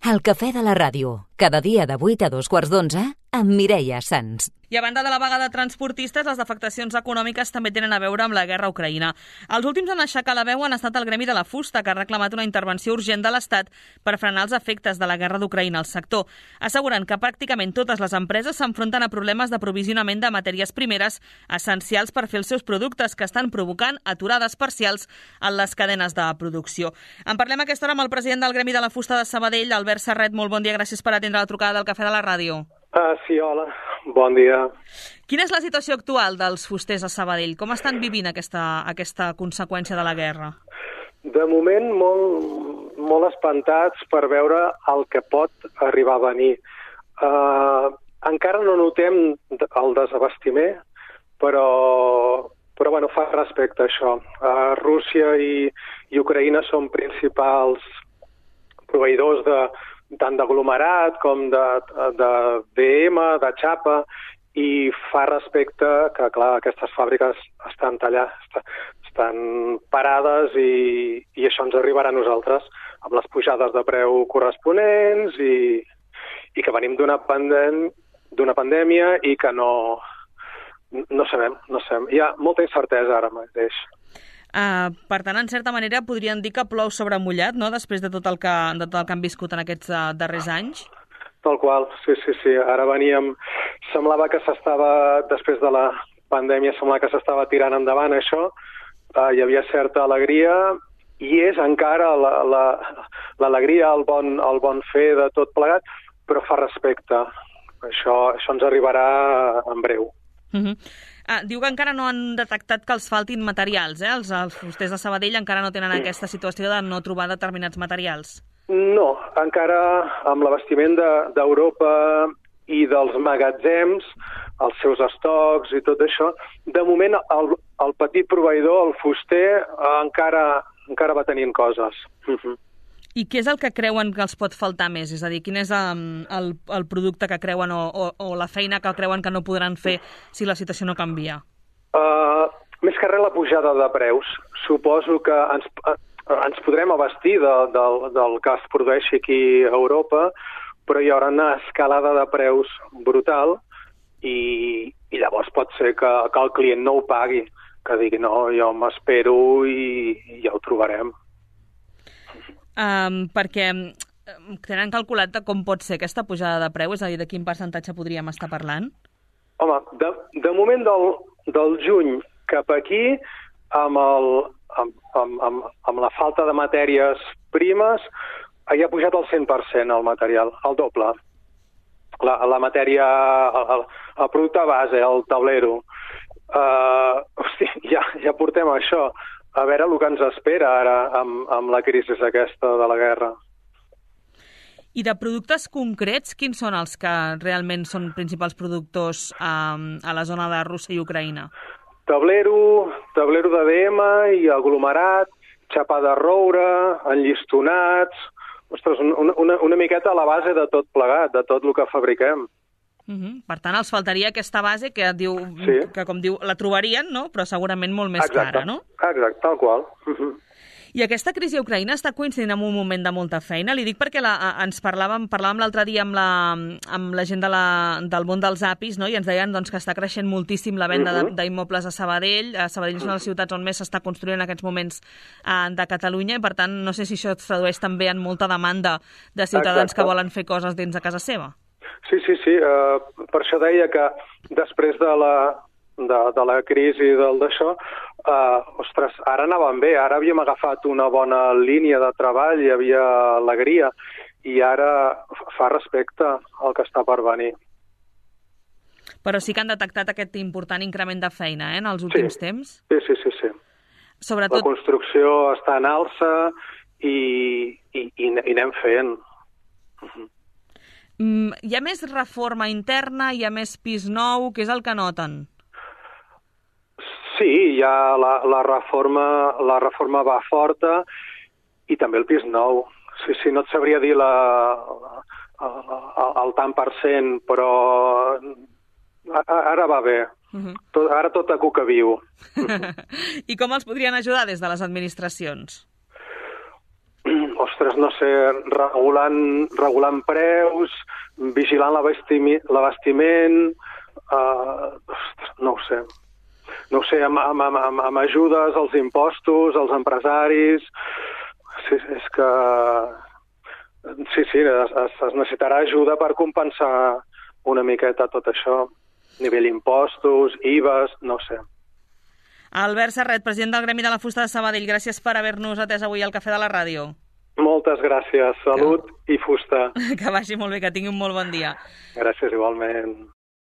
El cafè de la ràdio, cada dia de 8 a 2:15, amb Mireia Sans. I a banda de la vaga de transportistes, les afectacions econòmiques també tenen a veure amb la guerra a Ucraïna. Els últims en aixecar la veu han estat el Gremi de la Fusta, que ha reclamat una intervenció urgent de l'Estat per frenar els efectes de la guerra d'Ucraïna al sector. Asseguren que pràcticament totes les empreses s'enfronten a problemes d'aprovisionament de matèries primeres essencials per fer els seus productes, que estan provocant aturades parcials en les cadenes de producció. En parlem a aquesta hora amb el president del Gremi de la Fusta de Sabadell, Albert Serret. Molt bon dia, gràcies per atendre la trucada del Cafè de la Ràdio. Sí, hola, bon dia. Quina és la situació actual dels fusters a Sabadell? Com estan vivint aquesta conseqüència de la guerra? De moment, molt espantats per veure el que pot arribar a venir. Encara no notem el desabastiment, però bueno, fa respecte a això. Rússia i Ucraïna són principals proveïdors tant d'aglomerat com de DM, de xapa, i fa respecte que, clar, aquestes fàbriques estan tallades, estan parades i això ens arribarà a nosaltres amb les pujades de preu corresponents i que venim d'una pandèmia i que no sabem. Hi ha molta incertesa ara mateix. Per tant, en certa manera, podríem dir que plou sobre mullat, no?, després de tot el que han viscut en aquests darrers anys? Tal qual, sí. Ara veníem... Semblava que després de la pandèmia, semblava que s'estava tirant endavant això. Hi havia certa alegria i és encara l'alegria, el bon fer de tot plegat, però fa respecte. Això ens arribarà en breu. Diu que encara no han detectat que els faltin materials, Els fusters de Sabadell encara no tenen aquesta situació de no trobar determinats materials. No, encara amb l'abastiment d'Europa i dels magatzems, els seus estocs i tot això, de moment el petit proveïdor, el fuster, encara va tenint coses. I què és el que creuen que els pot faltar més? És a dir, quin és el producte que creuen o la feina que creuen que no podran fer si la situació no canvia? Més que res la pujada de preus. Suposo que ens podrem abastir del que es produeixi aquí a Europa, però hi haurà una escalada de preus brutal i llavors pot ser que el client no ho pagui, que digui no, jo m'espero i ja ho trobarem. Perquè tenen calculat com pot ser aquesta pujada de preu? És a dir, de quin percentatge podríem estar parlant? Home, de moment del juny cap aquí, amb la falta de matèries primes, ja ha pujat el 100% el material, el doble. La matèria, el producte base, el taulero. Ja portem això. A veure el que ens espera ara amb la crisi aquesta de la guerra. I de productes concrets, quins són els que realment són principals productors a la zona de Rússia i Ucraïna? Tablero de DM i aglomerat, xapa de roure, enllistonats... Ostres, una miqueta a la base de tot plegat, de tot el que fabriquem. Per tant, els faltaria aquesta base que diu que, com diu, la trobarien, no? Però segurament molt més cara, no? Exacte, tal qual. I aquesta crisi a Ucraïna està coincidint en un moment de molta feina. Li dic perquè ens parlàvem l'altre dia amb la gent del món dels APIs, no? I ens deien que està creixent moltíssim la venda d'immobles a Sabadell. Sabadell és una de les ciutats on més s'està construint en aquests moments de Catalunya i, per tant, no sé si això es tradueix també en molta demanda de ciutadans que volen fer coses dins de casa seva. Sí. Per això deia que després de la crisi d'això, ostres, ara anàvem bé, ara havíem agafat una bona línia de treball, hi havia alegria, i ara fa respecte al que està per venir. Però sí que han detectat aquest important increment de feina, en els últims temps? Sí. Sobretot... La construcció està en alça i anem fent. Hi ha més reforma interna, hi ha més pis nou, què és el que noten? Sí, hi ha la reforma va forta i també el pis nou. Sí, no et sabria dir el tant per cent, però ara va bé. Ara tot a cuca viu. I com els podrien ajudar des de les administracions? ostres, no sé, regulant preus, vigilant l'abastiment, no ho sé. No ho sé, amb ajudes als impostos, als empresaris... Sí, és que... Sí, es necessitarà ajuda per compensar una miqueta tot això. Nivell impostos, IVAs, no ho sé. Albert Serret, president del Gremi de la Fusta de Sabadell, gràcies per haver-nos atès avui al Cafè de la Ràdio. Moltes gràcies. Salut i fusta. Que vagi molt bé, que tingui un molt bon dia. Gràcies igualment.